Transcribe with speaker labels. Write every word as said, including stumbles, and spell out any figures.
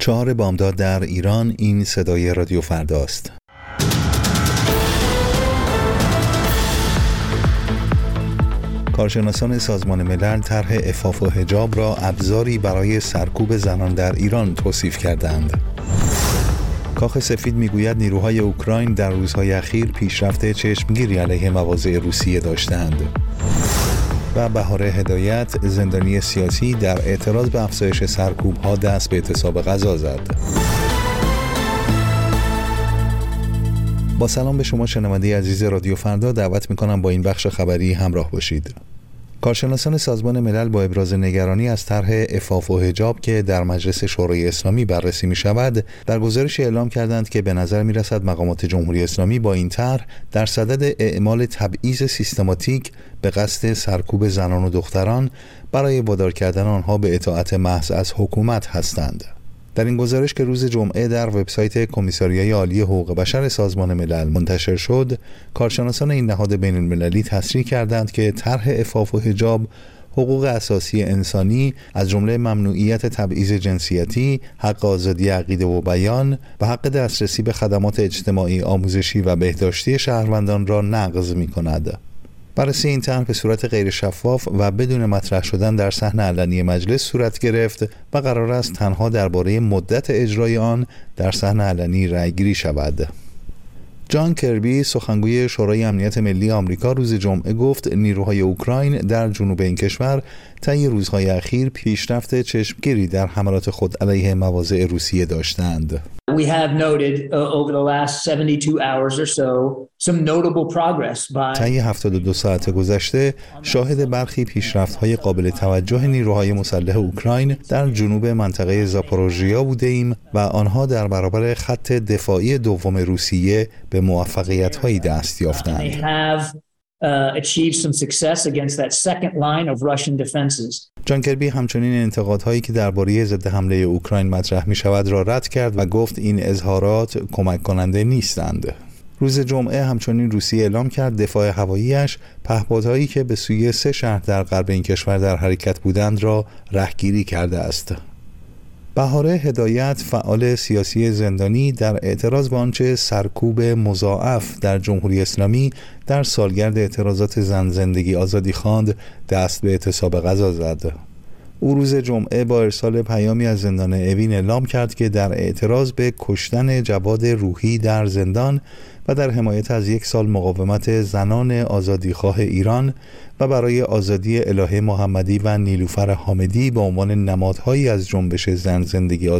Speaker 1: چهار بامداد در ایران. این صدای رادیو فرداست. کارشناسان سازمان ملل طرح عفاف و حجاب را ابزاری برای سرکوب زنان در ایران توصیف کردند. کاخ سفید میگوید نیروهای اوکراین در روزهای اخیر پیشرفت چشمگیری علیه مواضع روسیه داشتند. و بهار هدایت، زندانی سیاسی، در اعتراض به افزایش سرکوب‌ها دست به اعتصاب غذا زد. با سلام به شما شنونده عزیز رادیو فردا، دعوت می‌کنم با این بخش خبری همراه باشید. کارشناسان سازمان ملل با ابراز نگرانی از طرح عفاف و حجاب که در مجلس شورای اسلامی بررسی می شود، در گزارش اعلام کردند که به نظر می رسد مقامات جمهوری اسلامی با این طرح در صدد اعمال تبعیض سیستماتیک به قصد سرکوب زنان و دختران برای وادار کردن آنها به اطاعت محض از حکومت هستند. در این گزارش که روز جمعه در وبسایت کمیساریای عالی حقوق بشر سازمان ملل منتشر شد، کارشناسان این نهاد بین المللی تصریح کردند که طرح عفاف و حجاب حقوق اساسی انسانی از جمله ممنوعیت تبعیض جنسیتی، حق آزادی عقیده و بیان و حق دسترسی به خدمات اجتماعی، آموزشی و بهداشتی شهروندان را نقض می‌کند. بررسی این طرح به صورت غیر شفاف و بدون مطرح شدن در صحن علنی مجلس صورت گرفت و قرار است تنها درباره مدت اجرای آن در صحن علنی رأی‌گیری شود. جان کربی، سخنگوی شورای امنیت ملی آمریکا، روز جمعه گفت نیروهای اوکراین در جنوب این کشور طی روزهای اخیر پیشرفت چشمگیری در حملات خود علیه مواضع روسیه داشتند.
Speaker 2: We have noted uh, over the last seventy-two hours or so some notable progress by
Speaker 1: طی هفتاد و دو ساعت گذشته شاهد برخی پیشرفت‌های قابل توجه نیروهای مسلح اوکراین در جنوب منطقه زاپاروژیا بودیم و آنها در برابر خط دفاعی دوم روسیه به موفقیت‌هایی دست یافتند.
Speaker 2: Uh, achieve some success against that second line of Russian defenses.
Speaker 1: جان کربی همچنین انتقادهایی که درباره ضد حمله اوکراین مطرح می شود را رد کرد و گفت این اظهارات کمک کننده نیستند. روز جمعه همچنین روسیه اعلام کرد دفاع هوایی‌اش پهپادهایی که به سوی سه شهر در غرب این کشور در حرکت بودند را رهگیری کرده است. بهار هدایت، فعال سیاسی زندانی، در اعتراض به آنچه سرکوب مضاعف در جمهوری اسلامی در سالگرد اعتراضات زن زندگی آزادی خواند، دست به اعتصاب غذا زد. او روز جمعه با ارسال پیامی از زندان اوین اعلام کرد که در اعتراض به کشتن جواد روحی در زندان و در حمایت از یک سال مقاومت زنان آزادیخواه ایران و برای آزادی الهه محمدی و نیلوفر حامدی به عنوان نمادهایی از جنبش زن زندگی